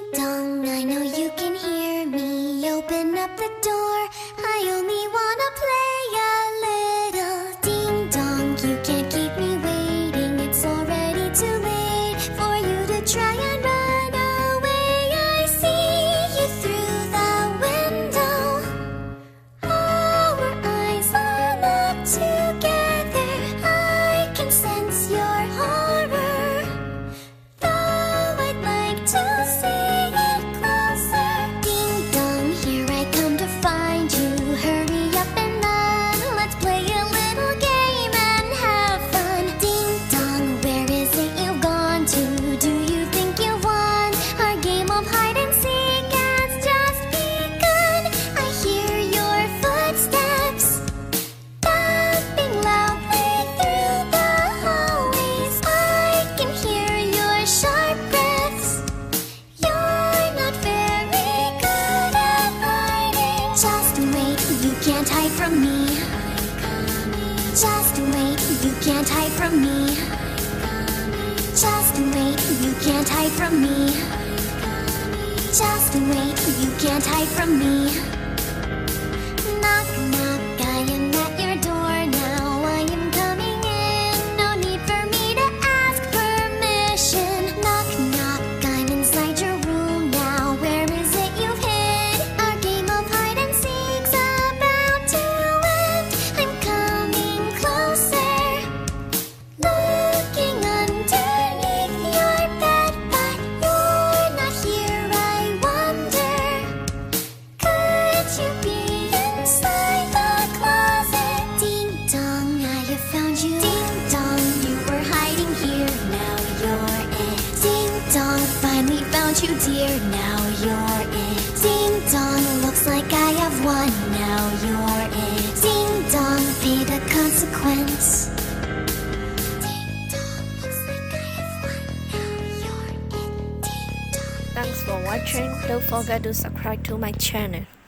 dong, I know you can hear me. Open up the door, I only wanna play a little. Ding dong, you can't keep me waiting. It's already too late for you to try and run away. I see you through the window. Our eyes are locked together. I can sense your horror. Though I'd like to see it closer. Ding dong, here I come to find you. Hurry up and run. Let's play a little game and have fun. Ding dong, where is it you've gone to? Do you think you won? Our game of hide and seek has just begun. I hear your footsteps tapping loudly through the hallways. I can hear your sharp breaths. You're not very good at hiding. Just wait, you can't hide from me. Just wait, you can't hide from me. Just wait, you can't hide from me. Just wait, you can't hide from me. Knock, knock, I am at your door now. I am coming in. No need for me to ask permission. Knock, knock, I'm inside your room now. Where is it you've hid? Our game of hide and seek's about to end. I'm coming closer, looking underneath your bed, but you're not here. I wonder, could you be inside the closet? Ding dong, I have found you. Ding dong, you were hiding here. Now you're it. Ding dong, finally found you, dear. Now you're it. Ding dong, looks like I have won. Now you're it. Ding dong, pay the consequence. Ding dong, looks like I have won. Now you're it. Ding dong. Thanks for watching. Don't forget to subscribe to my channel.